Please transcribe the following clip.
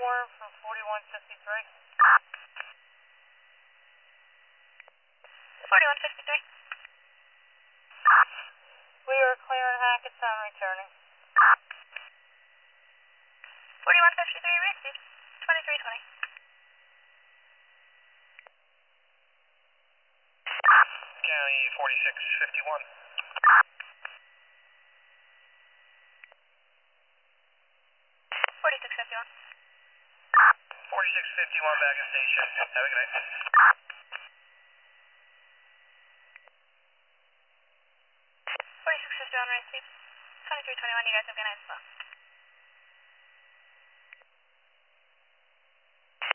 uniform for 4153. 4153. We are clearing Hackettstown returning. 4153, received. 2320. County 4651. 4651. 4651 back at station. Have a good night. 4651, received. 2321, you guys have a good night as well.